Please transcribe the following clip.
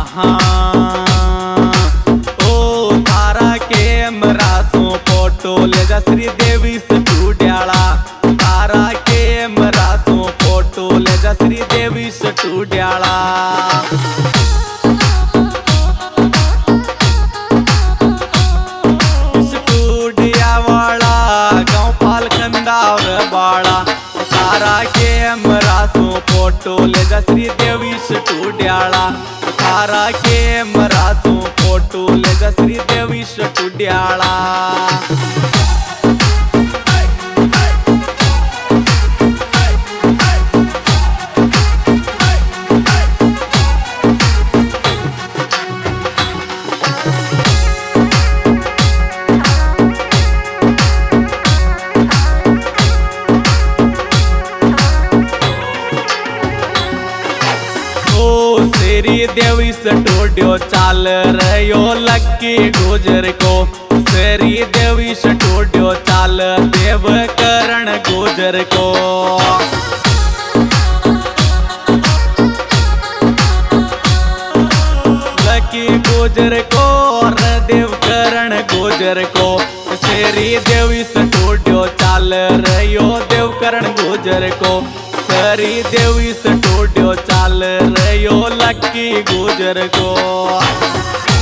हाँ ओ तारा कैमरा सो फोटो ले जा श्री देवी स्टूडियाला। तारा कैमरा सो फोटो ले जा श्री देवी स्टूडियाला। स्टूडिया वाला गाँव पालकंदावर बाड़ा। तारा कैमरा सो फोटो ले जा श्री देवी स्टूडियाला। तारा कैमरा सो फोटो ले जा श्री देवी स्टूडियाला। श्री देवी स्टूडियो चाल रहो लक्की गुजर को। श्री देवी स्टूडियो चाल देवकरण गुजर को। लक्की गुजर को और देवकरण गुजर को। श्री देवी स्टूडियो चाल रहो देवकरण गुजर को। श्री देवी स्टूडियो चाल रहो लक्की गुजर को।